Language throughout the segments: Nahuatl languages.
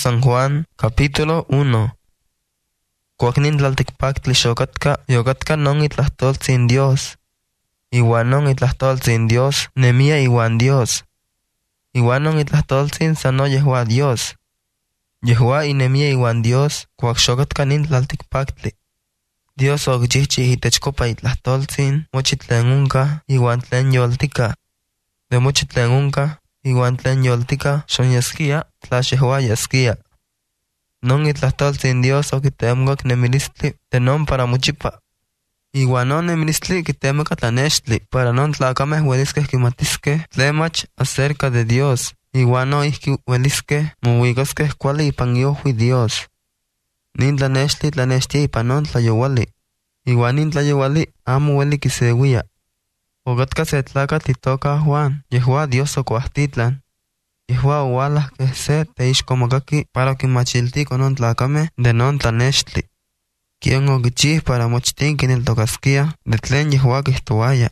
San Juan, capítulo 1. Cuacnin tlalticpactli yocatka non itlahtoltzin Dios. Iwan non itlahtoltzin Dios, nemia iwan Dios. Iwan non itlahtoltzin sano Yehua Dios. Yehua inemia iwan Dios, cuac xocatka nin tlalticpactli. Dios ogchichi itechcopa itlahtoltzin, mochi tlen unca, iwan tlen yoltica. De mochi tlen unca, iwan tlen yoltica, son yaskia, tlax Yehua yaskia. Non itlahtoltzin Dios okitemocac nemilistli, tenon para mochipa. Iwan non nemilistli kitemoca tlanextli, para non tlacameh uelisqueh quimatisqueh tlemach acerca de Dios. Iwan no ihki uelisqueh mohuicasqueh cuali ipan iohui Dios. Nin tlanextli tlanextia ipan non tlayouali. Iwan nin tlayouali amo ueli kiseuia. Ocatka se tlacat itoca Juan, Yehua Dios ocuahtitlan. Yehua ualah queh se teixcomacaqui para quimachiltico non tlacameh de non tlanextli. Quion oquichih para mochtin quineltocasquia de tlen Yehua quihtoaya.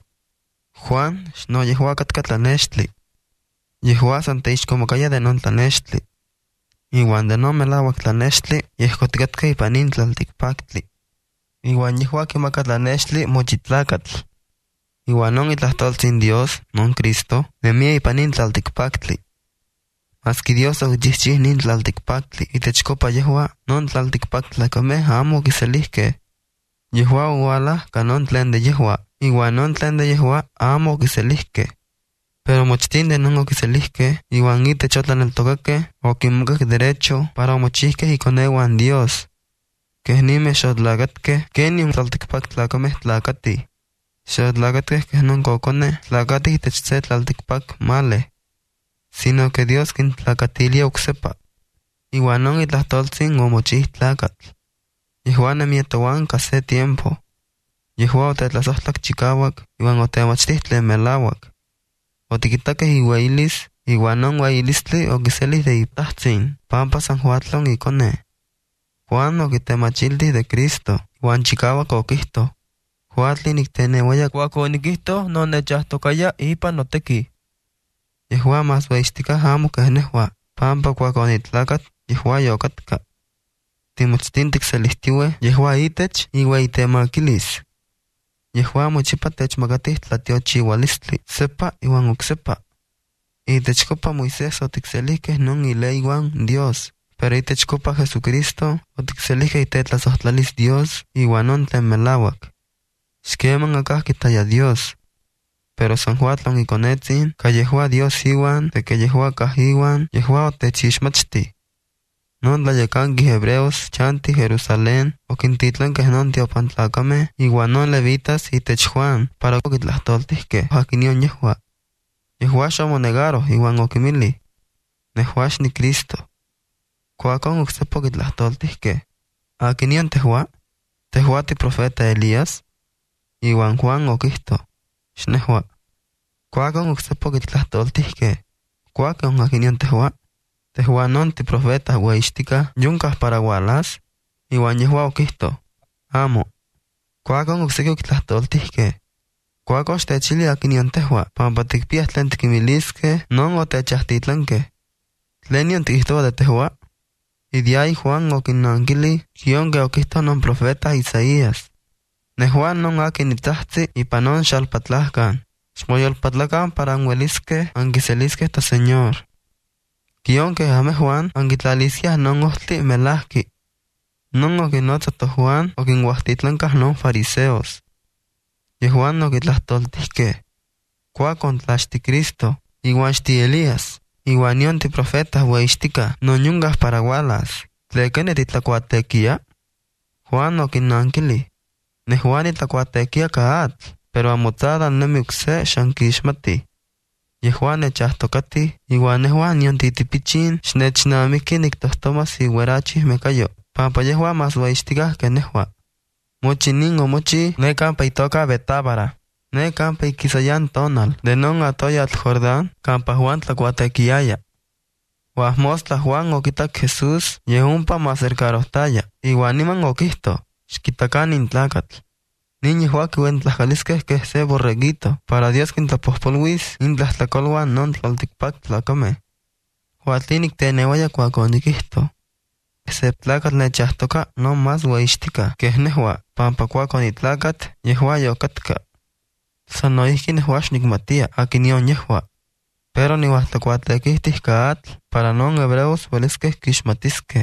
Juan xno Yehua catca tlanextli. Yehua san teixcomacaya de non tlanextli. Iwan de non melauac tlanextli yehcoticatca ipan nin tlalticpactli. Iwan Yehua quimaca tlanextli mochitlacatl. Iwan non itlahtoltzin Dios, non Cristo, nemia ipan nin tlalticpactli. Masqui Dios oquichihchih nin tlalticpactli itechcopa Yehua, non tlalticpactlacameh amo quiselihqueh. Yehua ualah ca non tlen de Yehua, iwan non tlen de Yehua amo quiselihqueh. Pero mochtin de non oquiselihqueh, iwan itech otlaneltocaqueh, oquimocac derecho para omochihqueh iconewan Dios. Queh nimeh xotlacatqueh, quenin tlalticpactlacameh tlacatih. Xotlacatqueh queh non coconeh tlacatih itech se tlalticpac maleh. Sino que Dios quintlacatilia ocsepa. Iwan non itlahtoltzin omochih tlacatl. Yehua nemia toan ca se tiempo. Yehua otetlasohtlac chicauac, iwan otemachtih tlen melauac. Otiquitaqueh iueyilis, iwan non ueyilistli oquiselih de itahttzin, pampa San Juatlon icone. Juan oquitemachiltih de Cristo, iwan chicauac oquihto: Juatli nicteneuaya cuac oniquihto non nechahtocaya ipan notequi. Yehua mas ueyixticah amo queh nehua, pampa cuac onitlacat, Yehua yocatka. Timochtin ticselihtiueh Yehua itech iueyitemaquilis. Yehua mochipa techmacatih tlatiochiualistli, sepa iwan ocsepa. Itechcopa Moisés oticselihqueh non ileyuan Dios, pero itechcopa Jesucristo oticselihqueh itetlasohtlalis Dios iwan non tlen melauac. Xqueman acah quitaya Dios. Pero San Juatlon iconetzin, ca Yehua Dios iwan, de que Yehua cah iwan, Yehua otechixmachti. Non tlayecanqui hebreos chanti Jerusalén, oquintitlanqueh non tiopantlacameh, iwan non levitas itech Juan, para oquitlahtoltihqueh, aquinion Yehua. Yehua xomonegaroh iwan oquimilih: Nehua xni Cristo. Cuacon ocsepa oquitlahtoltihqueh: Aquinion tehua? Tehua tiprofeta Elías? Iwan Juan oquihto: Xnehua. Cuacon ocsepa oquitlahtoltihqueh: Cuacon aquinion tehua? Tehua non tiprofeta ueyixtica yuncah para ualas? Iwan Yehua oquihto: Amo. Cuacon ocsequi oquitlahtoltihqueh: Cuacon xtechili aquinion tehua, pampa ticpiah tlen tiquimilisqueh non otechahtitlanqueh. ¿Tlenion tiquihtoa de tehua? Idiai Juan oquinnanquili quionque oquihto non profeta Isaías: Nehua non aquin nitahtzi ipan non xalpatlahcan. Xmoyolpatlacan para anhuelisqueh anquiselisqueh ta Señor. Quionque ameh Juan anquitlalisquiah non ohtli melahqui. Non oquinotza to Juan oquinhuahtitlancah non fariseos. Yehuan oquitlahtoltihqueh: Cuacon tlaxti Cristo, iwan xti Elías, iwan yon ti profetas ueyixtica non yuncah para ualas. ¿Tlequene titlacuatequia? Juan oquinnanquili: Nehuan nitlacuatequia ca atl, pero amotzada nemi ocse xanquixmati. Yehuan nechahtocatih, iwan nehuan yon titipichin xnechnamiqui nictohtomas iuerachih mecayo, pampa Yehuan mas ueyixticah que nehua. Mochi nin omochi ne campa itoca Betábara, ne campa iquisayan tonal, de non atoyatl Jordán, campa Juan tlacuatequiaya. Huasmostla Juan oquitac Jesús, yehumpa mas cercarohtaya, iwan niman oquihto: Xquitacan intlacatl. Nin Yehua quiuentlahcalisqueh queh se borreguito, para Dios quintlapohpoluis intlahtlacolhuan non tlalticpac tlacameh. Huatlin nicteneuaya cuac oniquihto: se tlacatl nechahtoca no más huaixtica, que nehua, pampa cuaco ni tlacat, yehua yocatka. San noihki nehua xnicmatia, aquinion yehua. Pero ni huahtlacuatlequihtis caatl, para non hebreos huelisque quixmatisque.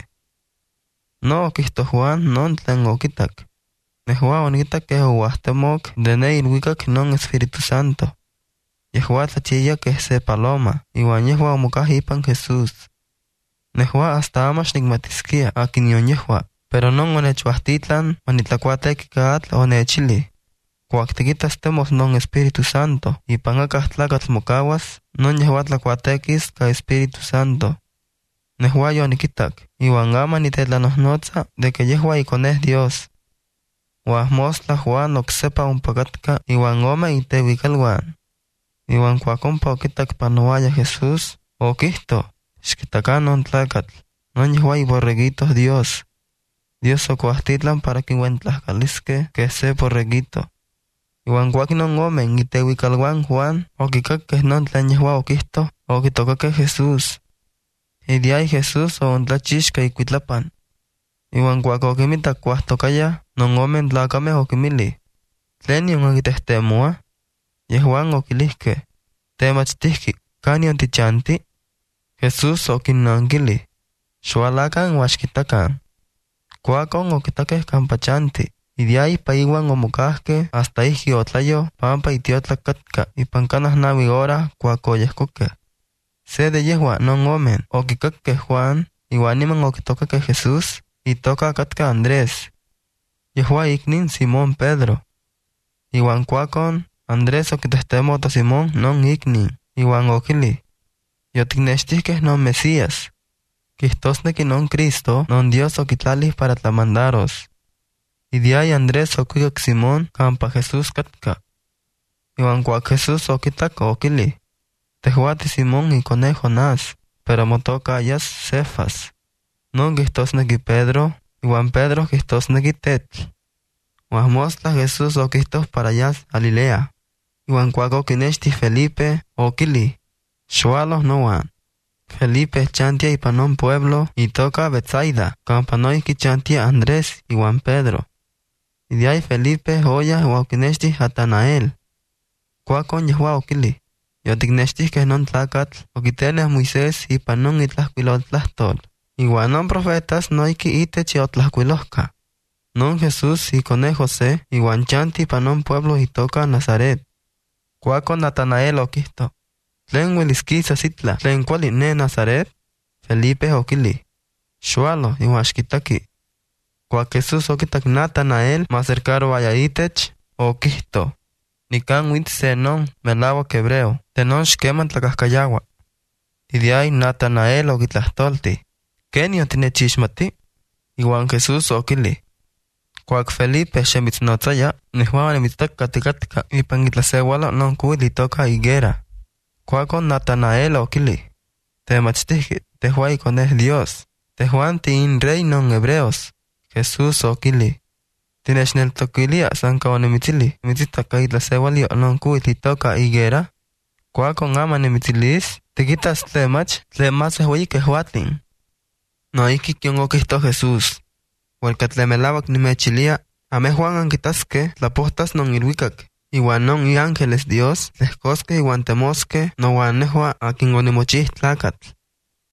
No oquihto Juan non tlen oquitak. Nehua oniquitak que huahtemoc de ne ilhuicac non Espíritu Santo. Yehua tlachilla que se paloma, iwan yehua omocah ipan Jesús. Nehua hasta ama xnicmatisquia aquinion yehua, pero non onechhuahtitlan onitlacuatequi caatl onechili. Cuac tiquitas temos non Espíritu Santo, ipan acah tlacatl mocahuas, non yehua tlacuatequis ca Espíritu Santo. Nehua yoniquitak, iwan ama nitetlanohnotza de que yehua iconeh Dios. Huahmostla Juan ocsepa ompacatka iwan ome iteuicalhuan. Iwan cuac ompa oquitak panoaya Jesús, oquihto, xquitaca non tlacatl, non yehua iborreguitos Dios. Dios ocuahtitlan para quiuentlahcalisque que se borreguito. Iwan cuac non omen iteuicalhuan Juan, oquicaqueh non tlen yehua oquihto, oquitocaqueh Jesús. Idiay Jesús ontlachiixca icuitlapan. Iwan cuac oquimitac cuahtocaya, non omen tlacameh oquimili. ¿Tlen nion oquitehtemua? Yehuan oquilihque, temachtihqui, canion tichanti? Jesús oquinnanquili, xualacan huaxquitacan. Cuacon oquitaqueh campa chanti, y de ahí pa iwan omocahque hasta ihqui otlayo pampa itiotlacatka ipan canah 9 horas cuac oyehcoqueh. Se de yehua non omen oquicaqueh Juan, iwan niman oquitocaqueh Jesús, itoca catka Andrés. Yehua icnin Simón Pedro. Iwan cuacon Andrés oquitehtemota Simón non icnin, iwan oquili, yoticnechtihqueh non Mesías, quihtosnequi non Cristo, non Dios oquitlalih para tlamandaros. Y de ahí Andrés oquicac Simón campa Jesús catka. Iwan cuac Jesús oquitac oquili, tehuati Simón iconeh Jonás, pero motoca ayas Cefas. Non quihtosnequi Pedro, iwan Pedro quihtosnequi tetl. Huahmostla Jesús oquihtos para ayas Galilea. Iwan cuac oquinexti Felipe, oquili, xualos noan. Felipe chantia ipan non pueblo itoca Betsaida, campa noihqui chantia Andrés iwan Pedro. Y de ahí Felipe oya oquinexti Natanael. Cuacon yehua oquili, yoticnechtihqueh non tlacatl oquiteneh Moisés ipan non itlahcuiloltlahtol. Iwan non profetas noihqui itech yotlahcuilohca. Non Jesús iconeh José iwan chanti ipan non pueblo itoca Nazaret. Cuacon Natanael oquihto, ¿tlen huelisquisas itla tlen cuali ne Nazaret? Felipe oquili, xualo iwan xquitaqui. Cuac Jesús oquitac Natanael macercaro aya itech, oquihto, nican huitz se non melauac hebreo, tenon xqueman tlacahcayaua. Y de ahí Natanael oquitlahtolti, ¿quenion tinechixmati? Iwan Jesús oquili, cuac Felipe xemitznotaya, nehua onimitztak catikatka ipan itlaseualo non cuitl itoca higuera. Cuacon Natanael oquili, temachtihqui, tehua iconeh Dios, tehuan tiin rey non hebreos. Jesús oquili, tinechneltoquilia san ca onimitzili, mitzitaca itlaseualio non cuitl itoca higuera. Cuacon ama nimitzilis, tiquitas tlemach, tlemach ehueyi quehuatlin. Noihqui quion oquihto Jesús, huelca tlemelauac nimechilia, amehuan anquitasque tlapohtas non ilhuicac, iwan non iángeles Dios, tlehcosque iwan temosque, nohuan nehua aquin onimochih tlacatl.